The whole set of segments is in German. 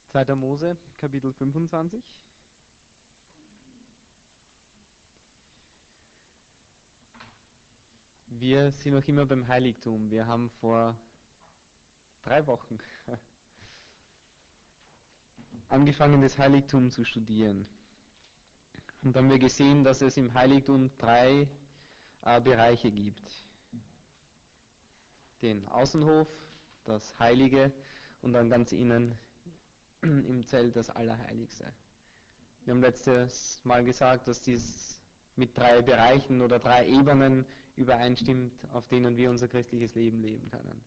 2. Mose, Kapitel 25. Wir sind noch immer beim Heiligtum. Wir haben vor 3 Wochen angefangen, das Heiligtum zu studieren. Und dann haben wir gesehen, dass es im Heiligtum 3 Bereiche gibt. Den Außenhof, das Heilige und dann ganz innen im Zelt das Allerheiligste. Wir haben letztes Mal gesagt, dass dies mit 3 Bereichen oder 3 Ebenen übereinstimmt, auf denen wir unser christliches Leben leben können.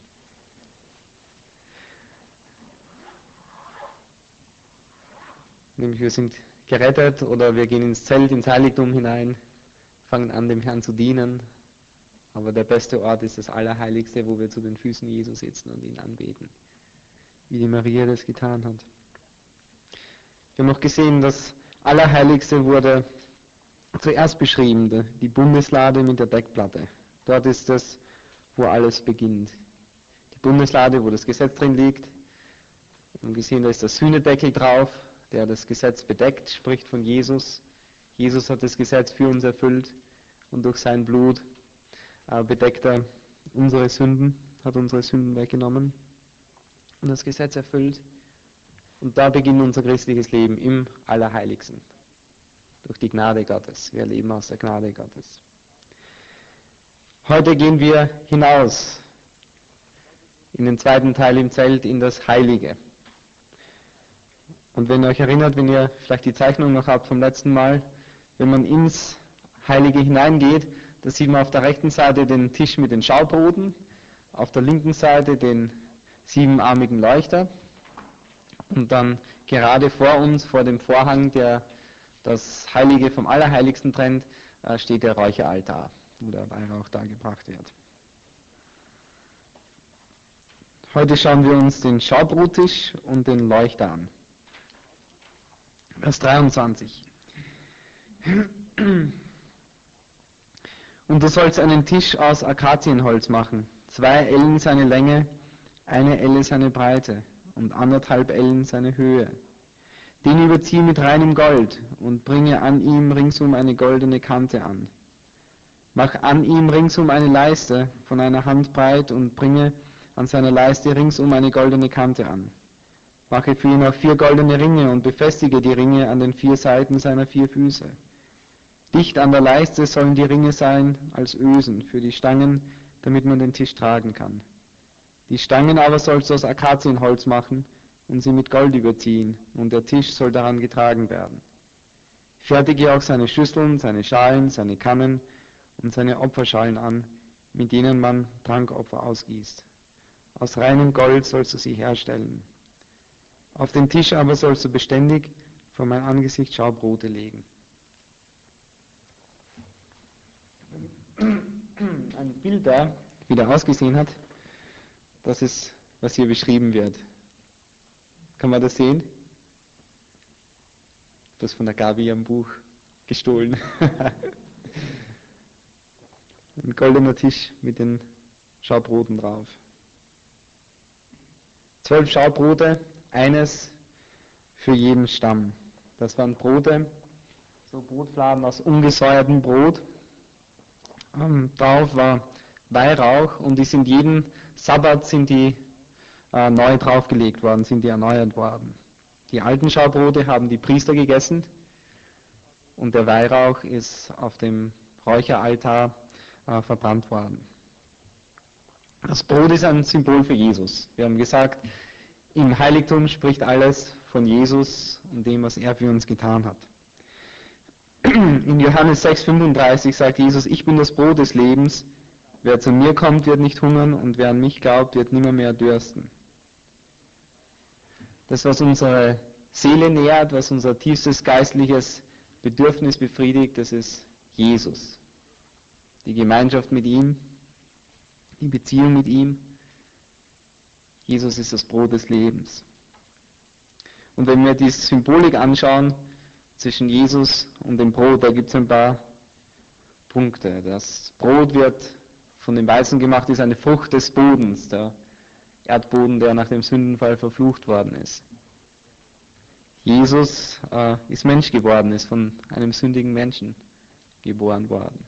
Nämlich wir sind gerettet oder wir gehen ins Zelt, ins Heiligtum hinein, fangen an, dem Herrn zu dienen. Aber der beste Ort ist das Allerheiligste, wo wir zu den Füßen Jesu sitzen und ihn anbeten, wie die Maria das getan hat. Wir haben noch gesehen, das Allerheiligste wurde zuerst beschrieben, die Bundeslade mit der Deckplatte. Dort ist das, wo alles beginnt. Die Bundeslade, wo das Gesetz drin liegt. Wir haben gesehen, da ist der Sühnedeckel drauf, der das Gesetz bedeckt, spricht von Jesus. Jesus hat das Gesetz für uns erfüllt und durch sein Blut bedeckt er unsere Sünden, hat unsere Sünden weggenommen und das Gesetz erfüllt. Und da beginnt unser christliches Leben im Allerheiligsten. Durch die Gnade Gottes. Wir leben aus der Gnade Gottes. Heute gehen wir hinaus in den zweiten Teil im Zelt, in das Heilige. Und wenn ihr euch erinnert, wenn ihr vielleicht die Zeichnung noch habt vom letzten Mal, wenn man ins Heilige hineingeht, da sieht man auf der rechten Seite den Tisch mit den Schaubroten, auf der linken Seite den 7-armigen Leuchter und dann gerade vor uns, vor dem Vorhang, der das Heilige vom Allerheiligsten trennt, steht der Räucheraltar, wo der Weihrauch dargebracht wird. Heute schauen wir uns den Schaubrottisch und den Leuchter an. Vers 23. Und du sollst einen Tisch aus Akazienholz machen, 2 Ellen seine Länge, 1 Elle seine Breite und 1,5 Ellen seine Höhe. Den überziehe mit reinem Gold und bringe an ihm ringsum eine goldene Kante an. Mach an ihm ringsum eine Leiste von einer Hand breit und bringe an seiner Leiste ringsum eine goldene Kante an. Mache für ihn auch 4 goldene Ringe und befestige die Ringe an den 4 Seiten seiner 4 Füße. Dicht an der Leiste sollen die Ringe sein als Ösen für die Stangen, damit man den Tisch tragen kann. Die Stangen aber sollst du aus Akazienholz machen und sie mit Gold überziehen, und der Tisch soll daran getragen werden. Fertige auch seine Schüsseln, seine Schalen, seine Kannen und seine Opferschalen an, mit denen man Trankopfer ausgießt. Aus reinem Gold sollst du sie herstellen. Auf den Tisch aber sollst du beständig vor mein Angesicht Schaubrote legen. Ein Bild da, wie der ausgesehen hat, das ist, was hier beschrieben wird. Kann man das sehen? Das von der Gabi am Buch gestohlen. Ein goldener Tisch mit den Schaubroten drauf. 12 Schaubrote, eines für jeden Stamm. Das waren Brote, so Brotfladen aus ungesäuertem Brot. Drauf war Weihrauch und die sind jeden Sabbat neu draufgelegt worden, sind die erneuert worden. Die alten Schaubrote haben die Priester gegessen und der Weihrauch ist auf dem Räucheraltar verbrannt worden. Das Brot ist ein Symbol für Jesus. Wir haben gesagt, im Heiligtum spricht alles von Jesus und dem, was er für uns getan hat. In Johannes 6,35 sagt Jesus, ich bin das Brot des Lebens. Wer zu mir kommt, wird nicht hungern und wer an mich glaubt, wird nimmermehr dürsten. Das, was unsere Seele nährt, was unser tiefstes geistliches Bedürfnis befriedigt, das ist Jesus. Die Gemeinschaft mit ihm, die Beziehung mit ihm. Jesus ist das Brot des Lebens. Und wenn wir die Symbolik anschauen zwischen Jesus und dem Brot, da gibt es ein paar Punkte. Das Brot wird von dem Weizen gemacht, ist eine Frucht des Bodens, der Erdboden, der nach dem Sündenfall verflucht worden ist. Jesus ist Mensch geworden, ist von einem sündigen Menschen geboren worden.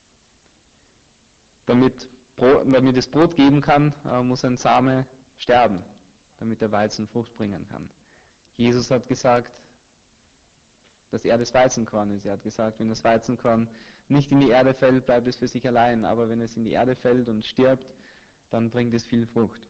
Damit es Brot geben kann, muss ein Same sterben, damit der Weizen Frucht bringen kann. Jesus hat gesagt, dass er das Weizenkorn ist. Er hat gesagt, wenn das Weizenkorn nicht in die Erde fällt, bleibt es für sich allein. Aber wenn es in die Erde fällt und stirbt, dann bringt es viel Frucht.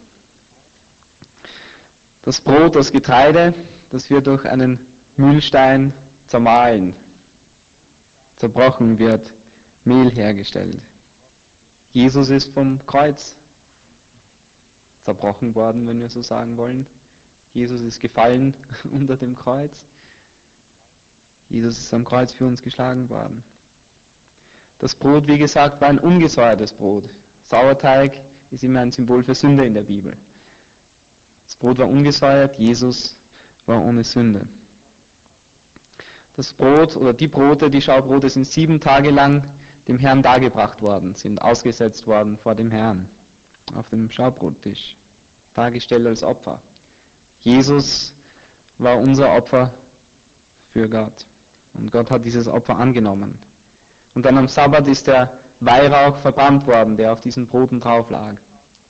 Das Brot, das Getreide, das wird durch einen Mühlstein zermahlen. Zerbrochen wird Mehl hergestellt. Jesus ist vom Kreuz zerbrochen worden, wenn wir so sagen wollen. Jesus ist gefallen unter dem Kreuz. Jesus ist am Kreuz für uns geschlagen worden. Das Brot, wie gesagt, war ein ungesäuertes Brot. Sauerteig ist immer ein Symbol für Sünde in der Bibel. Das Brot war ungesäuert, Jesus war ohne Sünde. Das Brot oder die Brote, die Schaubrote, sind 7 Tage lang dem Herrn dargebracht worden, sind ausgesetzt worden vor dem Herrn auf dem Schaubrottisch, dargestellt als Opfer. Jesus war unser Opfer für Gott. Und Gott hat dieses Opfer angenommen. Und dann am Sabbat ist der Weihrauch verbrannt worden, der auf diesen Broten drauf lag.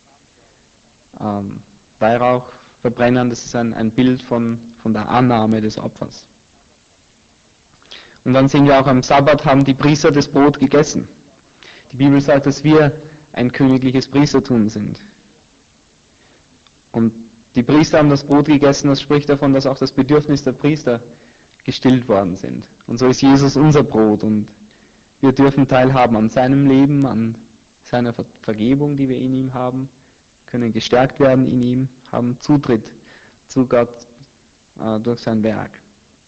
Weihrauch verbrennen, das ist ein Bild von der Annahme des Opfers. Und dann sehen wir auch, am Sabbat haben die Priester das Brot gegessen. Die Bibel sagt, dass wir ein königliches Priestertum sind. Und die Priester haben das Brot gegessen, das spricht davon, dass auch das Bedürfnis der Priester gestillt worden sind. Und so ist Jesus unser Brot und wir dürfen teilhaben an seinem Leben, an seiner Vergebung, die wir in ihm haben, können gestärkt werden in ihm, haben Zutritt zu Gott durch sein Werk.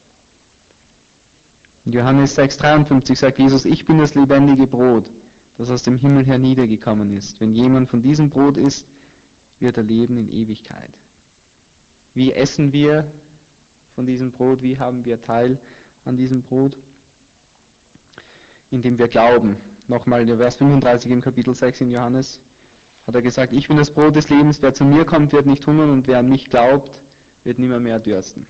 In Johannes 6,53 sagt Jesus, ich bin das lebendige Brot, das aus dem Himmel herniedergekommen ist. Wenn jemand von diesem Brot isst, wird er leben in Ewigkeit. Wie essen wir von diesem Brot? Wie haben wir Teil an diesem Brot? Indem wir glauben. Nochmal der Vers 35 im Kapitel 6 in Johannes hat er gesagt, ich bin das Brot des Lebens, wer zu mir kommt, wird nicht hungern und wer an mich glaubt, wird nimmer mehr dürsten.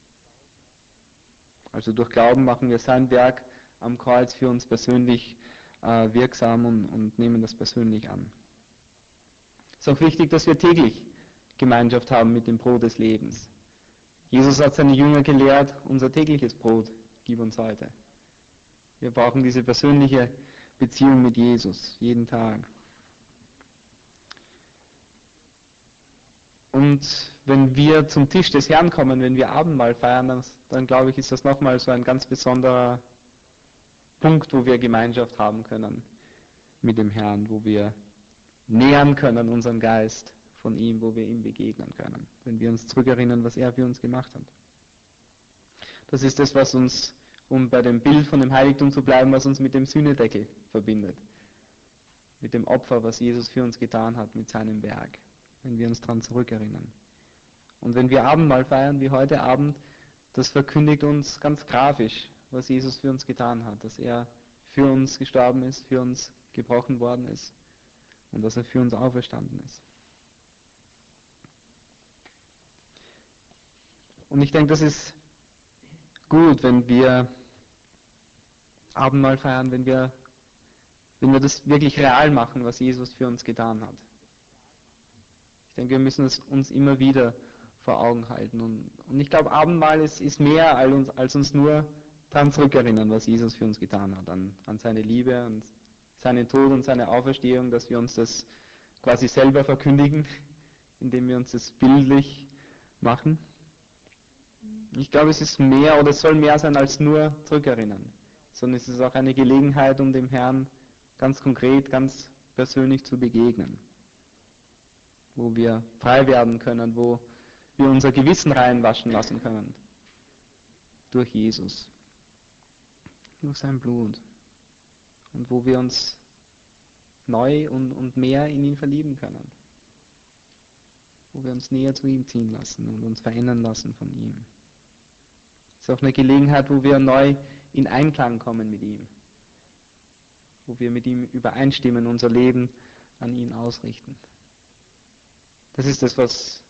Also durch Glauben machen wir sein Werk am Kreuz für uns persönlich wirksam und nehmen das persönlich an. Es ist auch wichtig, dass wir täglich Gemeinschaft haben mit dem Brot des Lebens. Jesus hat seine Jünger gelehrt, unser tägliches Brot gib uns heute. Wir brauchen diese persönliche Beziehung mit Jesus, jeden Tag. Und wenn wir zum Tisch des Herrn kommen, wenn wir Abendmahl feiern, dann glaube ich, ist das nochmal so ein ganz besonderer Punkt, wo wir Gemeinschaft haben können mit dem Herrn, wo wir nähern können unseren Geist von ihm, wo wir ihm begegnen können, wenn wir uns zurückerinnern, was er für uns gemacht hat. Das ist das, was uns, um bei dem Bild von dem Heiligtum zu bleiben, was uns mit dem Sühnedeckel verbindet. Mit dem Opfer, was Jesus für uns getan hat, mit seinem Werk, wenn wir uns daran zurückerinnern. Und wenn wir Abendmahl feiern, wie heute Abend, das verkündigt uns ganz grafisch, was Jesus für uns getan hat, dass er für uns gestorben ist, für uns gebrochen worden ist und dass er für uns auferstanden ist. Und ich denke, das ist gut, wenn wir Abendmahl feiern, wenn wir das wirklich real machen, was Jesus für uns getan hat. Ich denke, wir müssen es uns immer wieder vor Augen halten. Und ich glaube, Abendmahl ist mehr als uns nur daran zurückerinnern, was Jesus für uns getan hat, an seine Liebe, an seinen Tod und seine Auferstehung, dass wir uns das quasi selber verkündigen, indem wir uns das bildlich machen. Ich glaube, es ist mehr oder es soll mehr sein als nur zurückerinnern, sondern es ist auch eine Gelegenheit, um dem Herrn ganz konkret, ganz persönlich zu begegnen, wo wir frei werden können, wo wir unser Gewissen reinwaschen lassen können durch Jesus, durch sein Blut und wo wir uns neu und mehr in ihn verlieben können, wo wir uns näher zu ihm ziehen lassen und uns verändern lassen von ihm. Es ist auch eine Gelegenheit, wo wir neu in Einklang kommen mit ihm, wo wir mit ihm übereinstimmen, unser Leben an ihn ausrichten. Das ist das, was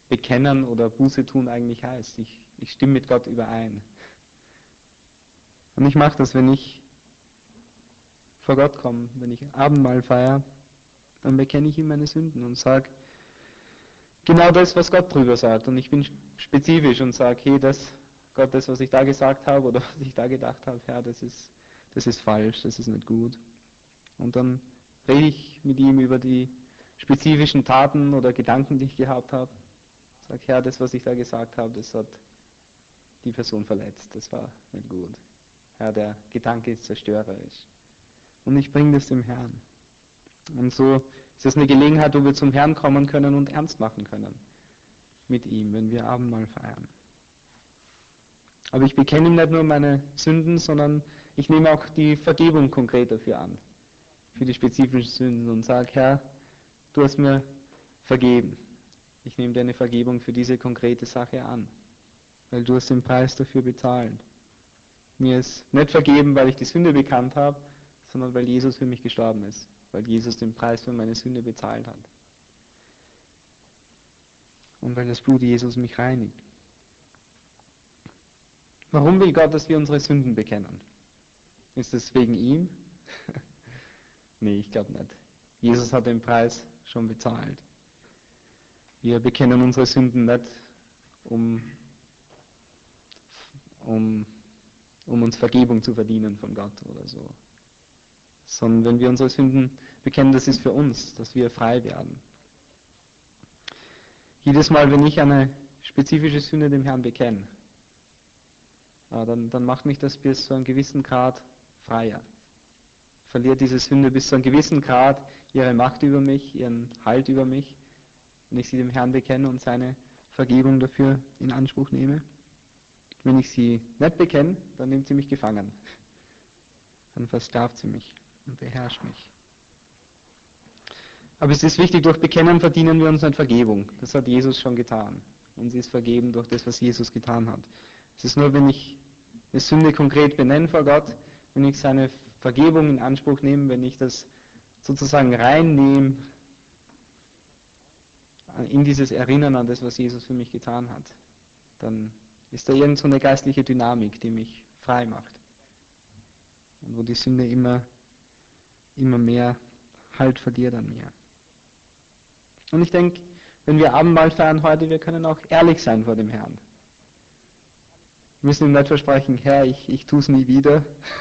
bekennen oder Buße tun eigentlich heißt. Ich stimme mit Gott überein. Und ich mache das, wenn ich vor Gott komme, wenn ich Abendmahl feiere, dann bekenne ich ihm meine Sünden und sage genau das, was Gott drüber sagt. Und ich bin spezifisch und sage, hey, Gott, das, was ich da gesagt habe oder was ich da gedacht habe, Herr, das ist falsch, das ist nicht gut. Und dann rede ich mit ihm über die spezifischen Taten oder Gedanken, die ich gehabt habe. Sag, Herr, das, was ich da gesagt habe, das hat die Person verletzt, das war nicht gut. Herr, der Gedanke ist zerstörerisch. Und ich bringe das dem Herrn. Und so ist es eine Gelegenheit, wo wir zum Herrn kommen können und ernst machen können mit ihm, wenn wir Abendmahl feiern. Aber ich bekenne ihm nicht nur meine Sünden, sondern ich nehme auch die Vergebung konkret dafür an, für die spezifischen Sünden und sage, Herr, du hast mir vergeben. Ich nehme deine Vergebung für diese konkrete Sache an, weil du hast den Preis dafür bezahlt. Mir ist nicht vergeben, weil ich die Sünde bekannt habe, sondern weil Jesus für mich gestorben ist, weil Jesus den Preis für meine Sünde bezahlt hat. Und weil das Blut Jesus mich reinigt. Warum will Gott, dass wir unsere Sünden bekennen? Ist es wegen ihm? Nee, ich glaube nicht. Jesus hat den Preis schon bezahlt. Wir bekennen unsere Sünden nicht, um uns Vergebung zu verdienen von Gott oder so. Sondern wenn wir unsere Sünden bekennen, das ist für uns, dass wir frei werden. Jedes Mal, wenn ich eine spezifische Sünde dem Herrn bekenne, dann macht mich das bis zu einem gewissen Grad freier. Verliert diese Sünde bis zu einem gewissen Grad ihre Macht über mich, ihren Halt über mich, wenn ich sie dem Herrn bekenne und seine Vergebung dafür in Anspruch nehme. Wenn ich sie nicht bekenne, dann nimmt sie mich gefangen. Dann versklavt sie mich und beherrscht mich. Aber es ist wichtig, durch Bekennen verdienen wir uns nicht Vergebung. Das hat Jesus schon getan. Und sie ist vergeben durch das, was Jesus getan hat. Es ist nur, wenn ich eine Sünde konkret benenne vor Gott, wenn ich seine Vergebung in Anspruch nehme, wenn ich das sozusagen reinnehme in dieses Erinnern an das, was Jesus für mich getan hat, dann ist da irgend so eine geistliche Dynamik, die mich frei macht. Und wo die Sünde immer mehr Halt verliert an mir. Und ich denke, wenn wir Abendmahl feiern heute, wir können auch ehrlich sein vor dem Herrn. Wir müssen ihm nicht versprechen, Herr, ich tue es nie wieder.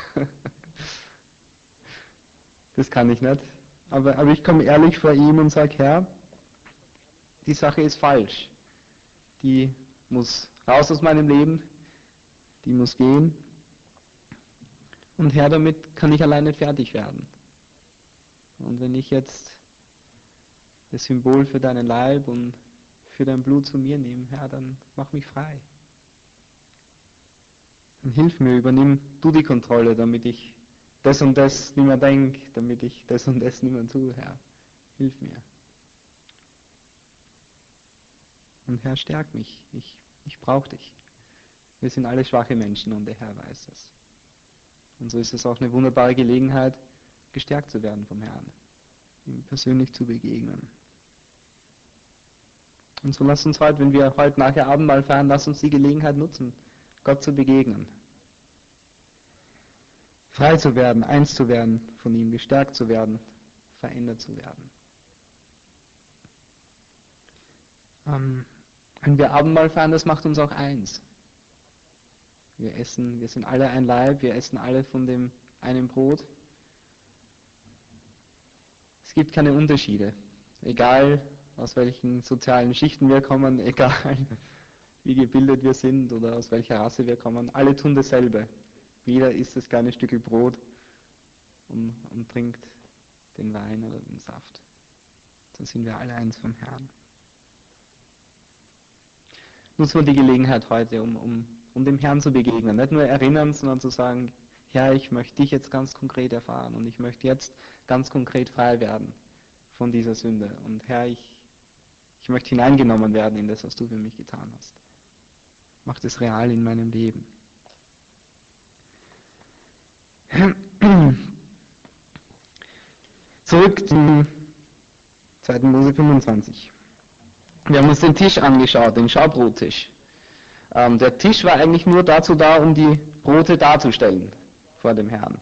Das kann ich nicht. Aber ich komme ehrlich vor ihm und sage, Herr, die Sache ist falsch. Die muss raus aus meinem Leben. Die muss gehen. Und Herr, damit kann ich alleine fertig werden. Und wenn ich jetzt das Symbol für deinen Leib und für dein Blut zu mir nehme, Herr, dann mach mich frei. Dann hilf mir, übernimm du die Kontrolle, damit ich das und das nicht mehr denke, damit ich das und das nicht mehr tue, Herr. Hilf mir. Und Herr, stärk mich. Ich brauche dich. Wir sind alle schwache Menschen und der Herr weiß das. Und so ist es auch eine wunderbare Gelegenheit, gestärkt zu werden vom Herrn, ihm persönlich zu begegnen. Und so lasst uns heute, wenn wir heute nachher Abendmahl feiern, lasst uns die Gelegenheit nutzen, Gott zu begegnen. Frei zu werden, eins zu werden von ihm, gestärkt zu werden, verändert zu werden. Wenn wir Abendmahl feiern, das macht uns auch eins. Wir sind alle ein Leib, wir essen alle von dem einen Brot. Es gibt keine Unterschiede. Egal, aus welchen sozialen Schichten wir kommen, egal, wie gebildet wir sind oder aus welcher Rasse wir kommen, alle tun dasselbe. Jeder isst das kleine Stückel Brot und trinkt den Wein oder den Saft. So sind wir alle eins vom Herrn. Nutzen wir die Gelegenheit heute, um dem Herrn zu begegnen. Nicht nur erinnern, sondern zu sagen, Herr, ich möchte dich jetzt ganz konkret erfahren und ich möchte jetzt ganz konkret frei werden von dieser Sünde. Und Herr, ich möchte hineingenommen werden in das, was du für mich getan hast. Mach das real in meinem Leben. Zurück zum 2. Mose 25. Wir haben uns den Tisch angeschaut, den Schaubrottisch. Der Tisch war eigentlich nur dazu da, um die Brote darzustellen vor dem Herrn.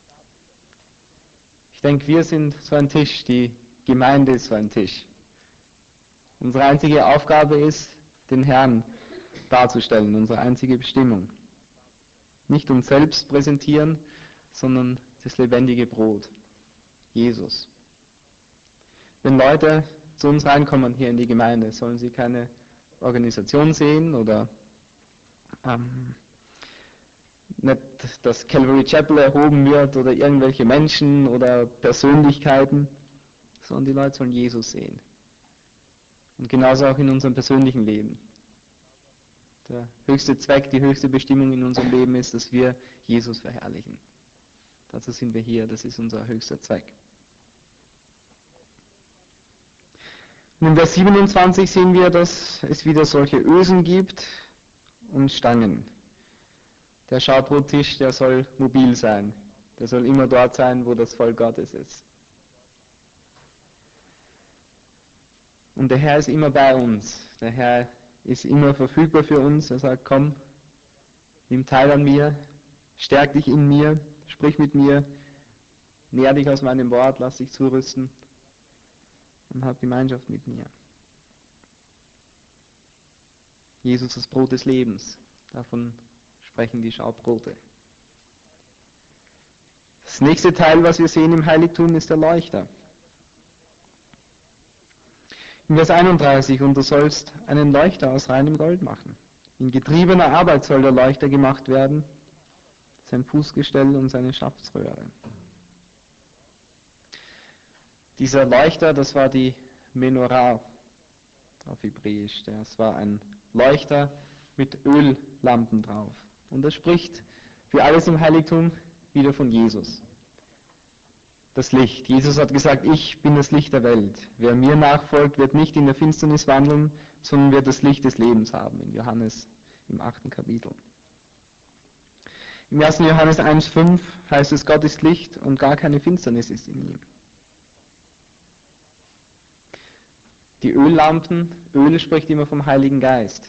Ich denke, wir sind so ein Tisch, die Gemeinde ist so ein Tisch. Unsere einzige Aufgabe ist, den Herrn darzustellen, unsere einzige Bestimmung. Nicht uns selbst präsentieren, sondern das lebendige Brot, Jesus. Wenn Leute zu uns reinkommen hier in die Gemeinde, sollen sie keine Organisation sehen oder nicht, dass Calvary Chapel erhoben wird oder irgendwelche Menschen oder Persönlichkeiten, sondern die Leute sollen Jesus sehen. Und genauso auch in unserem persönlichen Leben. Der höchste Zweck, die höchste Bestimmung in unserem Leben ist, dass wir Jesus verherrlichen. Dazu sind wir hier, das ist unser höchster Zweck. Und in Vers 27 sehen wir, dass es wieder solche Ösen gibt und Stangen. Der Schaubrottisch, der soll mobil sein. Der soll immer dort sein, wo das Volk Gottes ist. Und der Herr ist immer bei uns. Der Herr ist immer verfügbar für uns. Er sagt, komm, nimm teil an mir, stärk dich in mir, sprich mit mir, nähr dich aus meinem Wort, lass dich zurüsten und hab Gemeinschaft mit mir. Jesus, das Brot des Lebens. Davon sprechen die Schaubrote. Das nächste Teil, was wir sehen im Heiligtum, ist der Leuchter. In Vers 31, und du sollst einen Leuchter aus reinem Gold machen. In getriebener Arbeit soll der Leuchter gemacht werden, sein Fußgestell und seine Schaftsröhre. Dieser Leuchter, das war die Menorah auf Hebräisch. Das war ein Leuchter mit Öllampen drauf. Und das spricht für alles im Heiligtum wieder von Jesus. Das Licht. Jesus hat gesagt, ich bin das Licht der Welt. Wer mir nachfolgt, wird nicht in der Finsternis wandeln, sondern wird das Licht des Lebens haben. In Johannes im 8. Kapitel. Im 1. Johannes 1,5 heißt es, Gott ist Licht und gar keine Finsternis ist in ihm. Die Öllampen, Öl spricht immer vom Heiligen Geist.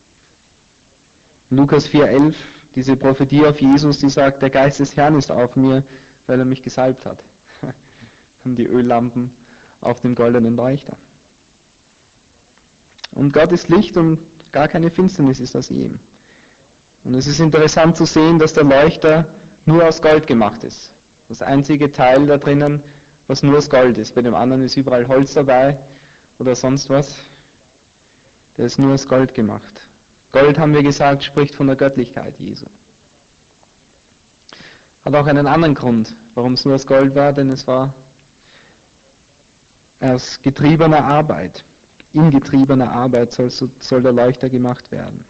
Lukas 4,11, diese Prophetie auf Jesus, die sagt, der Geist des Herrn ist auf mir, weil er mich gesalbt hat. Und die Öllampen auf dem goldenen Leuchter. Und Gott ist Licht und gar keine Finsternis ist aus ihm. Und es ist interessant zu sehen, dass der Leuchter nur aus Gold gemacht ist. Das einzige Teil da drinnen, was nur aus Gold ist. Bei dem anderen ist überall Holz dabei oder sonst was. Der ist nur aus Gold gemacht. Gold, haben wir gesagt, spricht von der Göttlichkeit Jesu. Hat auch einen anderen Grund, warum es nur aus Gold war, denn es war aus getriebener Arbeit. In getriebener Arbeit soll der Leuchter gemacht werden.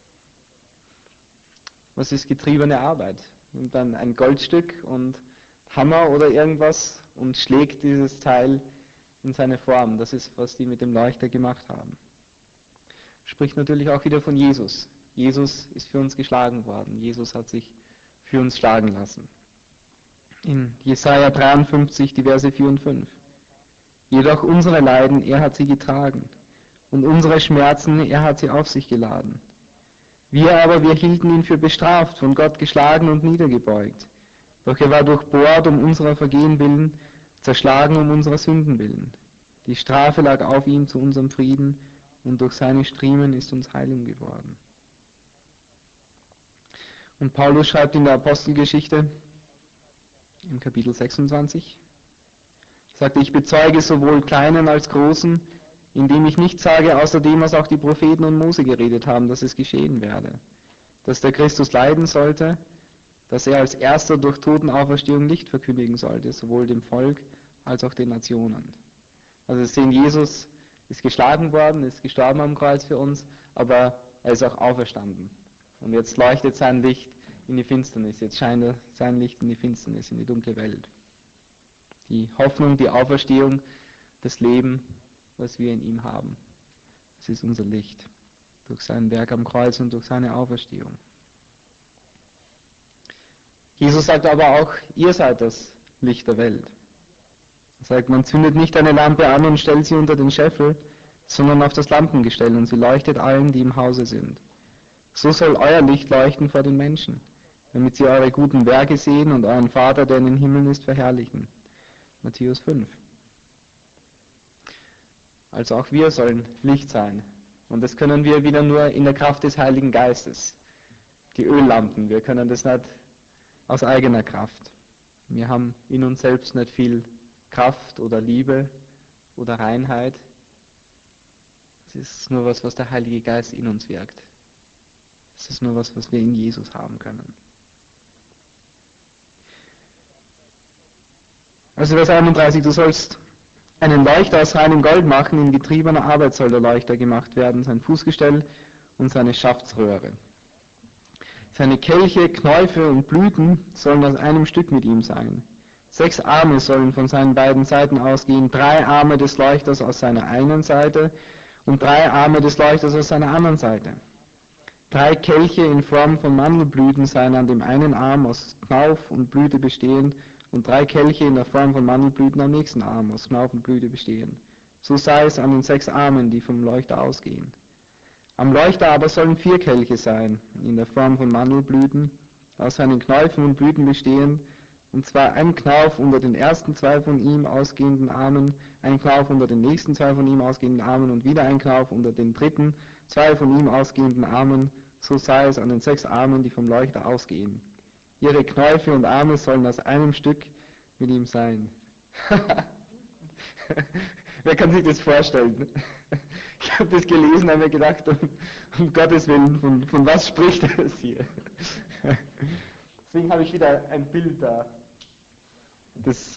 Was ist getriebene Arbeit? Nimmt dann ein Goldstück und Hammer oder irgendwas und schlägt dieses Teil in seine Form. Das ist, was die mit dem Leuchter gemacht haben. Spricht natürlich auch wieder von Jesus. Jesus ist für uns geschlagen worden. Jesus hat sich für uns schlagen lassen. In Jesaja 53, die Verse 4 und 5. Jedoch unsere Leiden, er hat sie getragen. Und unsere Schmerzen, er hat sie auf sich geladen. Wir hielten ihn für bestraft, von Gott geschlagen und niedergebeugt. Doch er war durchbohrt um unserer Vergehen willen, zerschlagen um unserer Sünden willen. Die Strafe lag auf ihm zu unserem Frieden, und durch seine Striemen ist uns Heilung geworden. Und Paulus schreibt in der Apostelgeschichte, im Kapitel 26, sagte, ich bezeuge sowohl Kleinen als Großen, indem ich nicht sage, außer dem, was auch die Propheten und Mose geredet haben, dass es geschehen werde, dass der Christus leiden sollte, dass er als Erster durch Totenauferstehung Licht verkündigen sollte, sowohl dem Volk als auch den Nationen. Also wir sehen, Jesus ist geschlagen worden, ist gestorben am Kreuz für uns, aber er ist auch auferstanden. Und jetzt leuchtet sein Licht in die Finsternis, jetzt scheint sein Licht in die Finsternis, in die dunkle Welt. Die Hoffnung, die Auferstehung, das Leben, was wir in ihm haben. Das ist unser Licht, durch sein Werk am Kreuz und durch seine Auferstehung. Jesus sagt aber auch, ihr seid das Licht der Welt. Er sagt, man zündet nicht eine Lampe an und stellt sie unter den Scheffel, sondern auf das Lampengestell, und sie leuchtet allen, die im Hause sind. So soll euer Licht leuchten vor den Menschen, damit sie eure guten Werke sehen und euren Vater, der in den Himmeln ist, verherrlichen. Matthäus 5. Also auch wir sollen Licht sein. Und das können wir wieder nur in der Kraft des Heiligen Geistes. Die Öllampen, wir können das nicht aus eigener Kraft. Wir haben in uns selbst nicht viel Kraft oder Liebe oder Reinheit. Es ist nur was der Heilige Geist in uns wirkt. Es ist nur was wir in Jesus haben können. Also Vers 31, du sollst einen Leuchter aus reinem Gold machen, in getriebener Arbeit soll der Leuchter gemacht werden, sein Fußgestell und seine Schaftsröhre. Seine Kelche, Knäufe und Blüten sollen aus einem Stück mit ihm sein. 6 Arme sollen von seinen beiden Seiten ausgehen, 3 Arme des Leuchters aus seiner einen Seite und 3 Arme des Leuchters aus seiner anderen Seite. 3 Kelche in Form von Mandelblüten seien an dem einen Arm aus Knauf und Blüte bestehend und 3 Kelche in der Form von Mandelblüten am nächsten Arm aus Knauf und Blüte bestehen. So sei es an den 6 Armen, die vom Leuchter ausgehen. Am Leuchter aber sollen 4 Kelche sein, in der Form von Mandelblüten, aus seinen Knäufen und Blüten bestehend, und zwar ein Knauf unter den ersten 2 von ihm ausgehenden Armen, ein Knauf unter den nächsten 2 von ihm ausgehenden Armen und wieder ein Knauf unter den dritten 2 von ihm ausgehenden Armen, so sei es an den 6 Armen, die vom Leuchter ausgehen. Ihre Knäufe und Arme sollen aus einem Stück mit ihm sein. Wer kann sich das vorstellen? Ich habe das gelesen, habe mir gedacht, um Gottes Willen, von was spricht er das hier? Deswegen habe ich wieder ein Bild da. Das,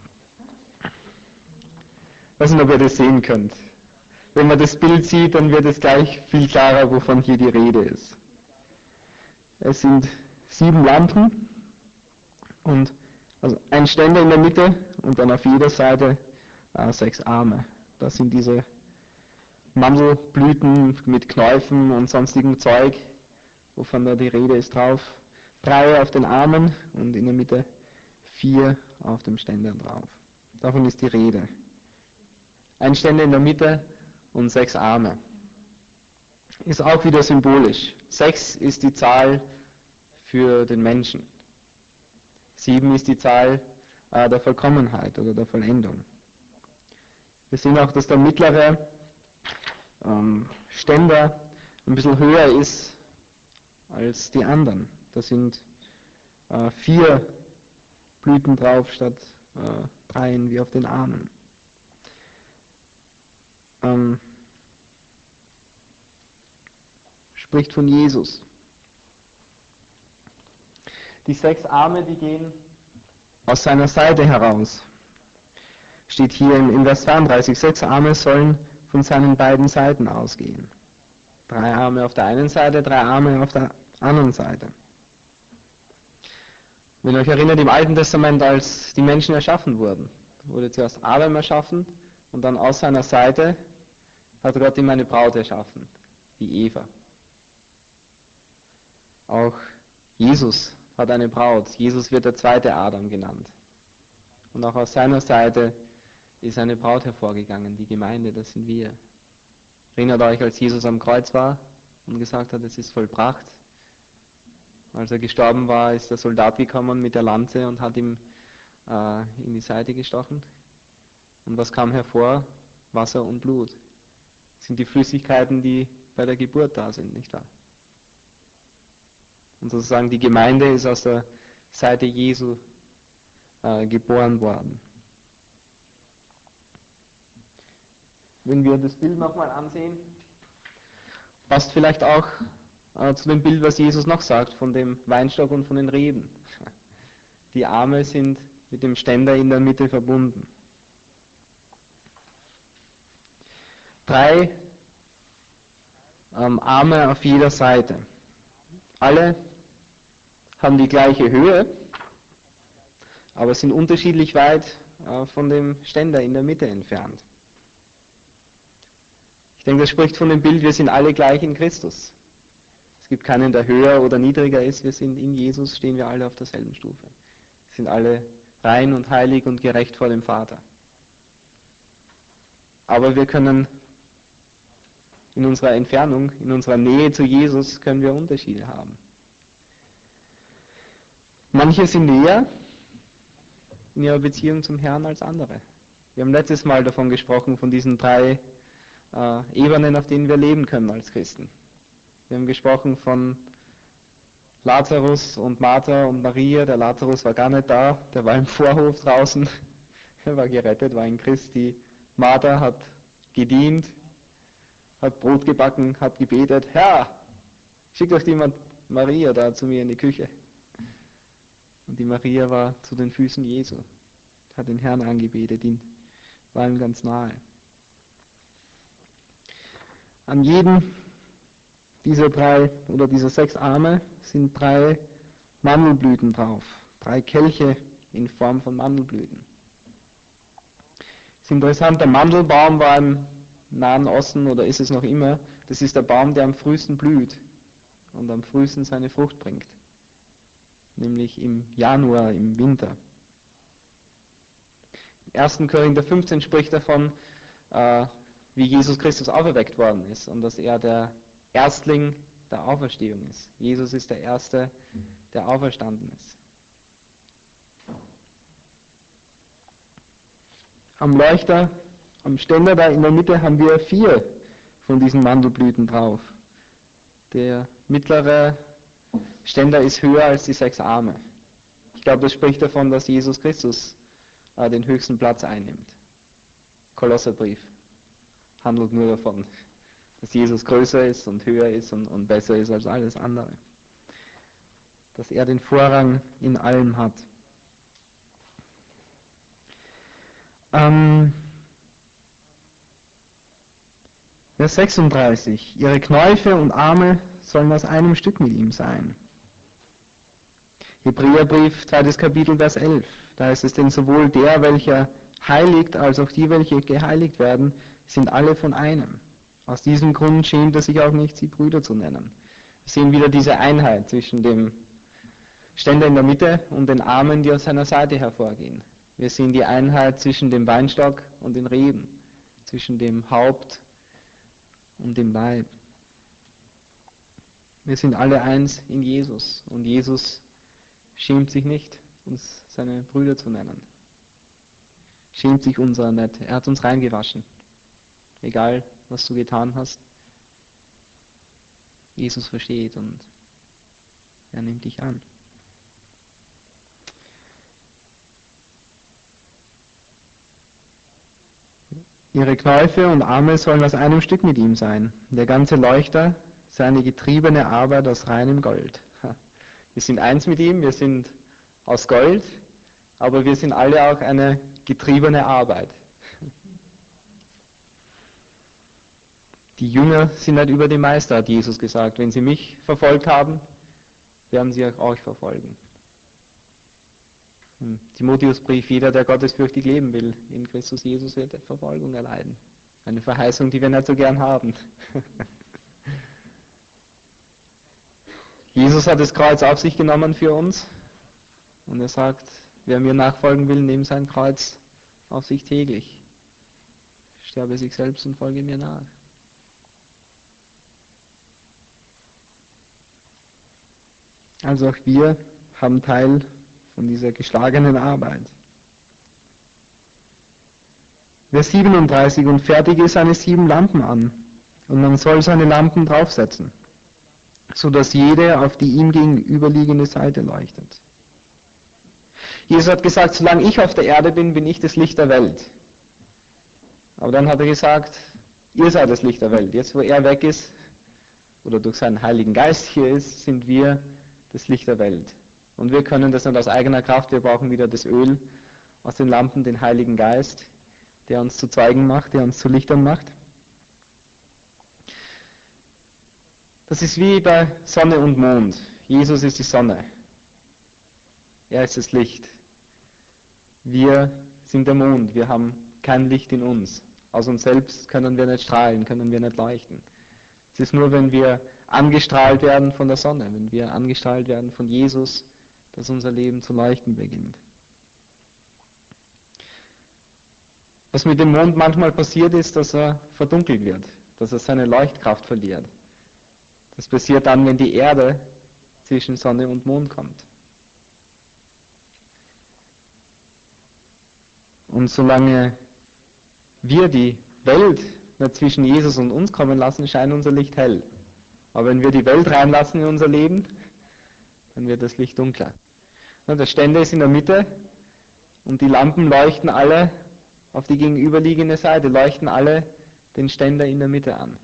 ich weiß nicht, ob ihr das sehen könnt. Wenn man das Bild sieht, dann wird es gleich viel klarer, wovon hier die Rede ist. Es sind 7 Lampen und also ein Ständer in der Mitte und dann auf jeder Seite 6 Arme. Das sind diese Mandelblüten mit Knäufen und sonstigem Zeug, wovon da die Rede ist drauf. 3 auf den Armen und in der Mitte 4 auf dem Ständer drauf. Davon ist die Rede. Ein Ständer in der Mitte und 6 Arme. Ist auch wieder symbolisch. 6 ist die Zahl für den Menschen. 7 ist die Zahl der Vollkommenheit oder der Vollendung. Wir sehen auch, dass der mittlere Ständer ein bisschen höher ist als die anderen. Da sind 4 Blüten drauf statt 3 wie auf den Armen. Spricht von Jesus. Die 6 Arme, die gehen aus seiner Seite heraus. Steht hier im Vers 32, 6 Arme sollen von seinen beiden Seiten ausgehen. 3 Arme auf der einen Seite, 3 Arme auf der anderen Seite. Wenn ihr euch erinnert, im Alten Testament, als die Menschen erschaffen wurden, wurde zuerst Adam erschaffen und dann aus seiner Seite hat Gott ihm eine Braut erschaffen, die Eva. Auch Jesus hat eine Braut. Jesus wird der zweite Adam genannt. Und auch aus seiner Seite ist eine Braut hervorgegangen, die Gemeinde, das sind wir. Erinnert euch, als Jesus am Kreuz war und gesagt hat, es ist vollbracht. Als er gestorben war, ist der Soldat gekommen mit der Lanze und hat ihm in die Seite gestochen. Und was kam hervor? Wasser und Blut. Das sind die Flüssigkeiten, die bei der Geburt da sind, nicht wahr? Und sozusagen die Gemeinde ist aus der Seite Jesu geboren worden. Wenn wir das Bild nochmal ansehen, passt vielleicht auch zu dem Bild, was Jesus noch sagt, von dem Weinstock und von den Reben. Die Arme sind mit dem Ständer in der Mitte verbunden. 3 Arme auf jeder Seite. Alle haben die gleiche Höhe, aber sind unterschiedlich weit von dem Ständer in der Mitte entfernt. Ich denke, das spricht von dem Bild, wir sind alle gleich in Christus. Es gibt keinen, der höher oder niedriger ist, wir sind in Jesus, stehen wir alle auf derselben Stufe. Wir sind alle rein und heilig und gerecht vor dem Vater. Aber wir können in unserer Entfernung, in unserer Nähe zu Jesus können wir Unterschiede haben. Manche sind näher in ihrer Beziehung zum Herrn als andere. Wir haben letztes Mal davon gesprochen, von diesen 3 Ebenen, auf denen wir leben können als Christen. Wir haben gesprochen von Lazarus und Martha und Maria. Der Lazarus war gar nicht da, der war im Vorhof draußen. Er war gerettet, war ein Christ. Die Martha hat gedient, hat Brot gebacken, hat gebetet. Herr, schick doch jemand Maria da zu mir in die Küche. Und die Maria war zu den Füßen Jesu, hat den Herrn angebetet, ihn war ihm ganz nahe. An jedem dieser 3 oder dieser 6 Arme sind 3 Mandelblüten drauf, 3 Kelche in Form von Mandelblüten. Es ist interessant, der Mandelbaum war im Nahen Osten oder ist es noch immer, das ist der Baum, der am frühesten blüht und am frühesten seine Frucht bringt, nämlich im Januar, im Winter. Im 1. Korinther 15 spricht davon, wie Jesus Christus auferweckt worden ist und dass er der Erstling der Auferstehung ist. Jesus ist der Erste, der auferstanden ist. Am Leuchter, am Ständer da in der Mitte haben wir 4 von diesen Mandelblüten drauf. Der mittlere Ständer ist höher als die 6 Arme. Ich glaube, das spricht davon, dass Jesus Christus den höchsten Platz einnimmt. Kolosserbrief handelt nur davon, dass Jesus größer ist und höher ist und besser ist als alles andere. Dass er den Vorrang in allem hat. Vers 36. Ihre Knäufe und Arme sollen aus einem Stück mit ihm sein. Hebräerbrief, 2. Kapitel, Vers 11. Da heißt es, denn sowohl der, welcher heiligt, als auch die, welche geheiligt werden, sind alle von einem. Aus diesem Grund schämt er sich auch nicht, sie Brüder zu nennen. Wir sehen wieder diese Einheit zwischen dem Ständer in der Mitte und den Armen, die aus seiner Seite hervorgehen. Wir sehen die Einheit zwischen dem Weinstock und den Reben, zwischen dem Haupt und dem Leib. Wir sind alle eins in Jesus und Jesus schämt sich nicht, uns seine Brüder zu nennen. Schämt sich unserer nicht. Er hat uns reingewaschen. Egal, was du getan hast. Jesus versteht und er nimmt dich an. Ihre Knäufe und Arme sollen aus einem Stück mit ihm sein. Der ganze Leuchter sei eine getriebene Arbeit aus reinem Gold. Wir sind eins mit ihm, wir sind aus Gold, aber wir sind alle auch eine getriebene Arbeit. Die Jünger sind nicht über die Meister, hat Jesus gesagt. Wenn sie mich verfolgt haben, werden sie auch euch verfolgen. Im Timotheusbrief, jeder, der gottesfürchtig leben will, in Christus Jesus wird Verfolgung erleiden. Eine Verheißung, die wir nicht so gern haben. Jesus hat das Kreuz auf sich genommen für uns und er sagt, wer mir nachfolgen will, nehme sein Kreuz auf sich täglich. Sterbe sich selbst und folge mir nach. Also auch wir haben Teil von dieser geschlagenen Arbeit. Vers 37, und fertige seine 7 Lampen an, und man soll seine Lampen draufsetzen, so dass jede auf die ihm gegenüberliegende Seite leuchtet. Jesus hat gesagt, solange ich auf der Erde bin, bin ich das Licht der Welt. Aber dann hat er gesagt, ihr seid das Licht der Welt. Jetzt, wo er weg ist, oder durch seinen Heiligen Geist hier ist, sind wir das Licht der Welt. Und wir können das nicht aus eigener Kraft, wir brauchen wieder das Öl aus den Lampen, den Heiligen Geist, der uns zu Zeugen macht, der uns zu Lichtern macht. Das ist wie bei Sonne und Mond. Jesus ist die Sonne. Er ist das Licht. Wir sind der Mond. Wir haben kein Licht in uns. Aus uns selbst können wir nicht strahlen, können wir nicht leuchten. Es ist nur, wenn wir angestrahlt werden von der Sonne, wenn wir angestrahlt werden von Jesus, dass unser Leben zu leuchten beginnt. Was mit dem Mond manchmal passiert ist, dass er verdunkelt wird. dass er seine Leuchtkraft verliert. Das passiert dann, wenn die Erde zwischen Sonne und Mond kommt. Und solange wir die Welt nicht zwischen Jesus und uns kommen lassen, scheint unser Licht hell. Aber wenn wir die Welt reinlassen in unser Leben, dann wird das Licht dunkler. Der Ständer ist in der Mitte und die Lampen leuchten alle auf die gegenüberliegende Seite, leuchten alle den Ständer in der Mitte an.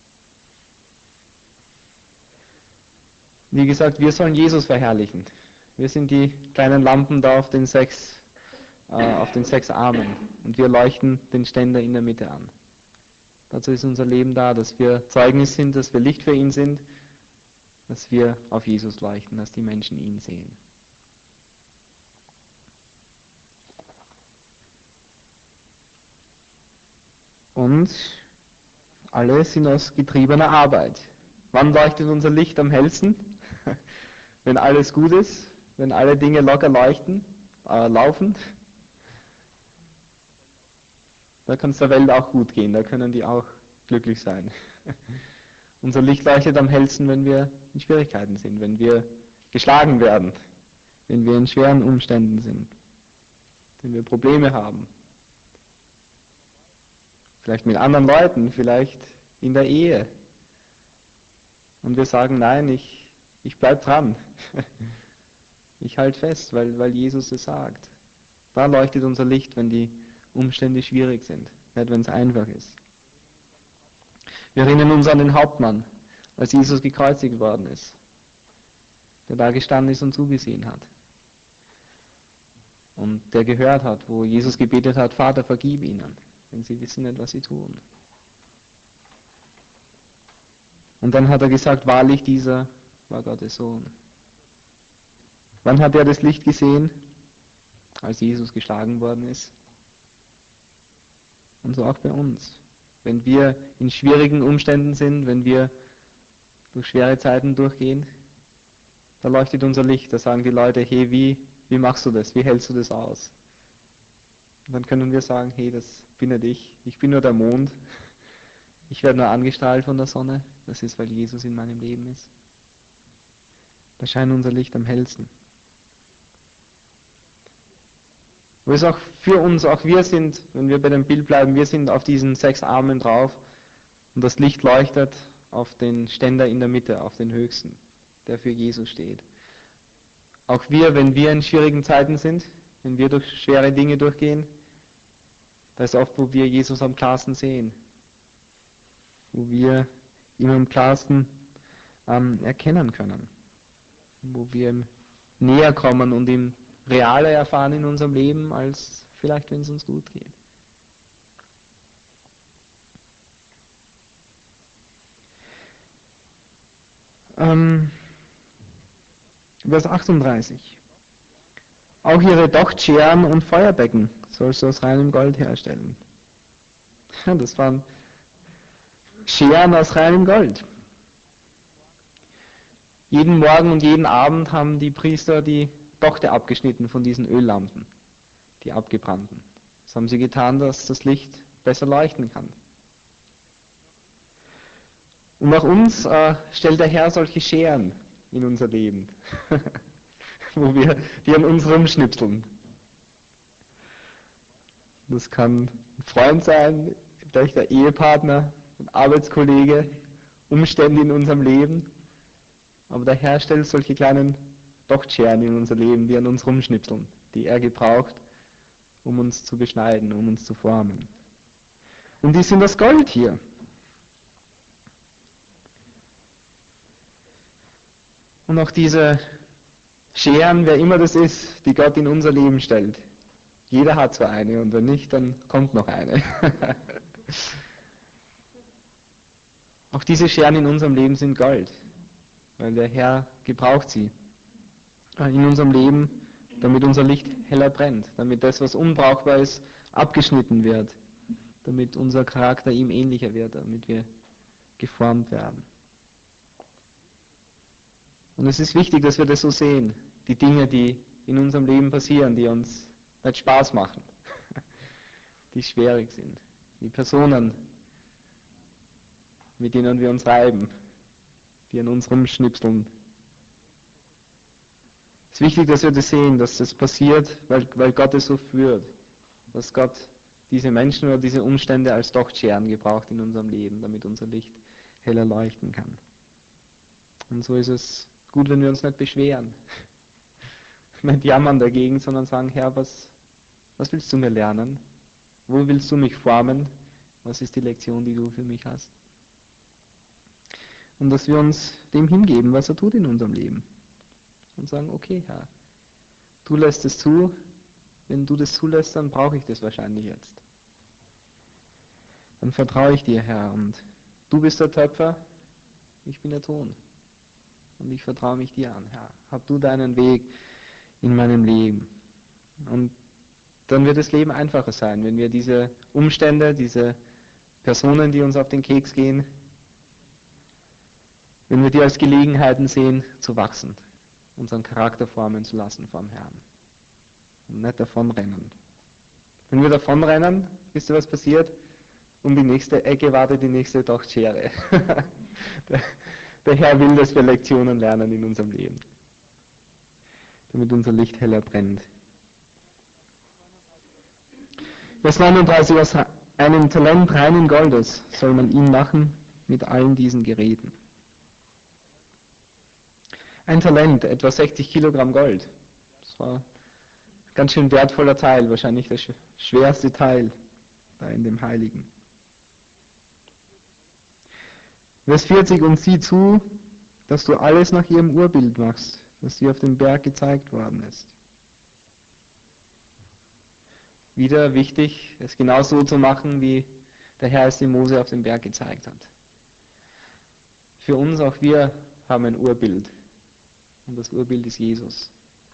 Wie gesagt, wir sollen Jesus verherrlichen. Wir sind die kleinen Lampen da auf den sechs Armen und wir leuchten den Ständer in der Mitte an. Dazu ist unser Leben da, dass wir Zeugnis sind, dass wir Licht für ihn sind, dass wir auf Jesus leuchten, dass die Menschen ihn sehen. Und alle sind aus getriebener Arbeit. Wann leuchtet unser Licht am hellsten? Wenn alles gut ist, wenn alle Dinge locker laufen. Da kann es der Welt auch gut gehen, da können die auch glücklich sein. Unser Licht leuchtet am hellsten, wenn wir in Schwierigkeiten sind, wenn wir geschlagen werden, wenn wir in schweren Umständen sind, wenn wir Probleme haben. Vielleicht mit anderen Leuten, vielleicht in der Ehe. Und wir sagen, nein, ich bleib dran. Ich halte fest, weil Jesus es sagt. Da leuchtet unser Licht, wenn die Umstände schwierig sind, nicht wenn es einfach ist. Wir erinnern uns an den Hauptmann, als Jesus gekreuzigt worden ist, der da gestanden ist und zugesehen hat. Und der gehört hat, wo Jesus gebetet hat, Vater, vergib ihnen, denn sie wissen nicht, was sie tun. Und dann hat er gesagt, wahrlich, dieser war Gottes Sohn. Wann hat er das Licht gesehen? Als Jesus geschlagen worden ist. Und so auch bei uns. Wenn wir in schwierigen Umständen sind, wenn wir durch schwere Zeiten durchgehen, da leuchtet unser Licht. Da sagen die Leute, hey, wie machst du das? Wie hältst du das aus? Und dann können wir sagen, hey, das bin nicht ich. Ich bin nur der Mond. Ich werde nur angestrahlt von der Sonne. Das ist, weil Jesus in meinem Leben ist. Da scheint unser Licht am hellsten. Aber es ist auch für uns, auch wir sind, wenn wir bei dem Bild bleiben, wir sind auf diesen 6 Armen drauf und das Licht leuchtet auf den Ständer in der Mitte, auf den Höchsten, der für Jesus steht. Auch wir, wenn wir in schwierigen Zeiten sind, wenn wir durch schwere Dinge durchgehen, da ist oft, wo wir Jesus am klarsten sehen, wo wir ihn am klarsten erkennen können, wo wir ihm näher kommen und ihm realer erfahren in unserem Leben, als vielleicht, wenn es uns gut geht. Vers 38. Auch ihre Dochtscheren und Feuerbecken sollst du aus reinem Gold herstellen. Das waren Scheren aus reinem Gold. Jeden Morgen und jeden Abend haben die Priester die Dochte abgeschnitten von diesen Öllampen, die abgebrannten. Das haben sie getan, dass das Licht besser leuchten kann. Und auch uns stellt der Herr solche Scheren in unser Leben, wo wir die an uns rumschnipseln. Das kann ein Freund sein, vielleicht der Ehepartner, ein Arbeitskollege, Umstände in unserem Leben. Aber der Herr stellt solche kleinen Dochtscheren in unser Leben, die an uns rumschnipseln, die er gebraucht, um uns zu beschneiden, um uns zu formen. Und die sind das Gold hier. Und auch diese Scheren, wer immer das ist, die Gott in unser Leben stellt. Jeder hat so eine und wenn nicht, dann kommt noch eine. Auch diese Scheren in unserem Leben sind Gold, weil der Herr gebraucht sie in unserem Leben, damit unser Licht heller brennt, damit das, was unbrauchbar ist, abgeschnitten wird, damit unser Charakter ihm ähnlicher wird, damit wir geformt werden. Und es ist wichtig, dass wir das so sehen, die Dinge, die in unserem Leben passieren, die uns nicht Spaß machen, die schwierig sind, die Personen, mit denen wir uns reiben, die an uns rumschnipseln. Es ist wichtig, dass wir das sehen, dass das passiert, weil Gott es so führt, dass Gott diese Menschen oder diese Umstände als Dochtscheren gebraucht in unserem Leben, damit unser Licht heller leuchten kann. Und so ist es gut, wenn wir uns nicht beschweren, nicht jammern dagegen, sondern sagen, Herr, was willst du mir lernen? Wo willst du mich formen? Was ist die Lektion, die du für mich hast? Und dass wir uns dem hingeben, was er tut in unserem Leben. Und sagen, okay, Herr, du lässt es zu, wenn du das zulässt, dann brauche ich das wahrscheinlich jetzt. Dann vertraue ich dir, Herr, und du bist der Töpfer, ich bin der Ton. Und ich vertraue mich dir an, Herr. Hab du deinen Weg in meinem Leben. Und dann wird das Leben einfacher sein, wenn wir diese Umstände, diese Personen, die uns auf den Keks gehen, wenn wir die als Gelegenheiten sehen, zu wachsen, unseren Charakter formen zu lassen vom Herrn. Und nicht davonrennen. Wenn wir davonrennen, wisst ihr, was passiert? Um die nächste Ecke wartet die nächste Dochtschere. Der Herr will, dass wir Lektionen lernen in unserem Leben, damit unser Licht heller brennt. Vers 39, aus einem Talent reinen Goldes soll man ihn machen mit allen diesen Geräten. Ein Talent, etwa 60 Kilogramm Gold. Das war ein ganz schön wertvoller Teil, wahrscheinlich der schwerste Teil da in dem Heiligen. Vers 40, und sieh zu, dass du alles nach ihrem Urbild machst, das dir auf dem Berg gezeigt worden ist. Wieder wichtig, es genau so zu machen, wie der Herr es dem Mose auf dem Berg gezeigt hat. Für uns, auch wir haben ein Urbild. Und das Urbild ist Jesus.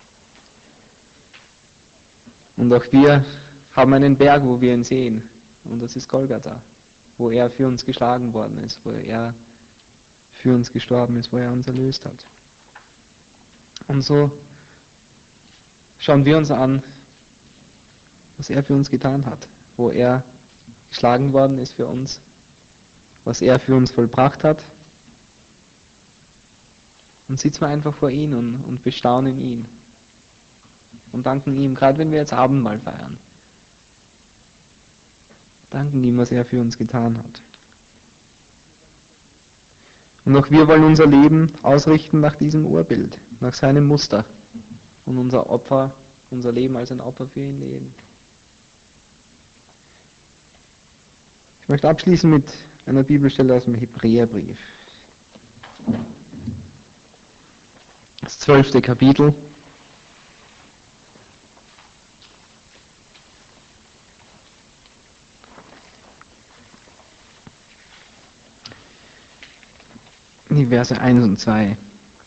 Und auch wir haben einen Berg, wo wir ihn sehen. Und das ist Golgatha, wo er für uns geschlagen worden ist, wo er für uns gestorben ist, wo er uns erlöst hat. Und so schauen wir uns an, was er für uns getan hat, wo er geschlagen worden ist für uns, was er für uns vollbracht hat. Und sitzen wir einfach vor ihn und bestaunen ihn und danken ihm, gerade wenn wir jetzt Abendmahl feiern. Danken ihm, was er für uns getan hat. Und auch wir wollen unser Leben ausrichten nach diesem Urbild, nach seinem Muster und unser Leben als ein Opfer für ihn leben. Ich möchte abschließen mit einer Bibelstelle aus dem Hebräerbrief. Das 12. Kapitel. Die Verse 1 und 2.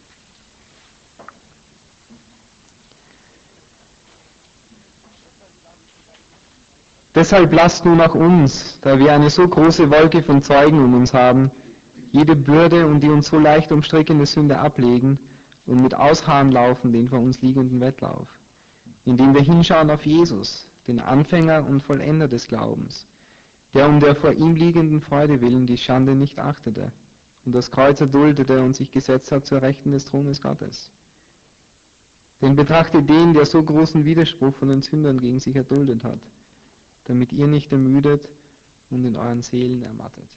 Deshalb lasst nun auch uns, da wir eine so große Wolke von Zeugen um uns haben, jede Bürde und die uns so leicht umstrickende Sünde ablegen und mit Ausharren laufen den vor uns liegenden Wettlauf, indem wir hinschauen auf Jesus, den Anfänger und Vollender des Glaubens, der um der vor ihm liegenden Freude willen die Schande nicht achtete und das Kreuz erduldete und sich gesetzt hat zur Rechten des Thrones Gottes. Denn betrachtet den, der so großen Widerspruch von den Sündern gegen sich erduldet hat, damit ihr nicht ermüdet und in euren Seelen ermattet.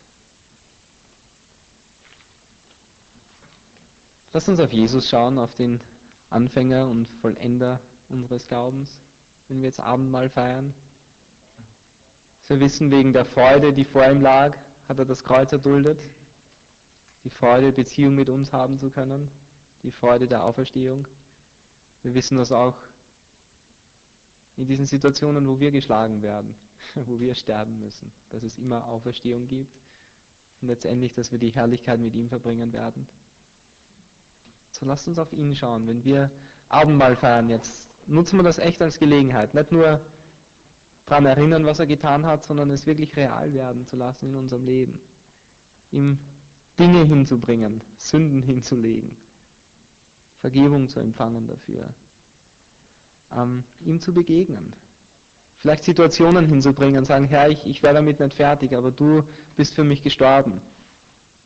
Lasst uns auf Jesus schauen, auf den Anfänger und Vollender unseres Glaubens, wenn wir jetzt Abendmahl feiern. Wir wissen, wegen der Freude, die vor ihm lag, hat er das Kreuz erduldet. Die Freude, Beziehung mit uns haben zu können. Die Freude der Auferstehung. Wir wissen das auch in diesen Situationen, wo wir geschlagen werden, wo wir sterben müssen, dass es immer Auferstehung gibt und letztendlich, dass wir die Herrlichkeit mit ihm verbringen werden. So lasst uns auf ihn schauen. Wenn wir Abendmahl feiern jetzt, nutzen wir das echt als Gelegenheit. Nicht nur daran erinnern, was er getan hat, sondern es wirklich real werden zu lassen in unserem Leben. Ihm Dinge hinzubringen, Sünden hinzulegen, Vergebung zu empfangen dafür. Ihm zu begegnen. Vielleicht Situationen hinzubringen, sagen, Herr, ich wäre damit nicht fertig, aber du bist für mich gestorben.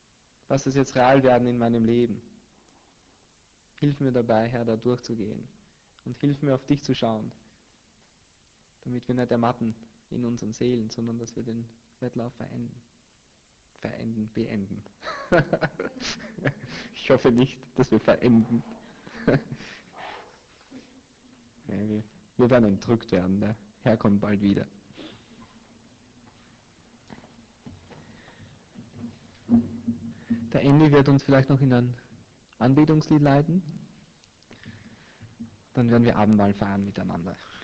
Lass es jetzt real werden in meinem Leben. Hilf mir dabei, Herr, da durchzugehen. Und hilf mir, auf dich zu schauen, damit wir nicht ermatten in unseren Seelen, sondern dass wir den Wettlauf beenden. Ich hoffe nicht, dass wir verenden. Wir werden entrückt werden, der Herr kommt bald wieder. Der Andy wird uns vielleicht noch in ein Anbetungslied leiten. Dann werden wir Abendmahl feiern miteinander.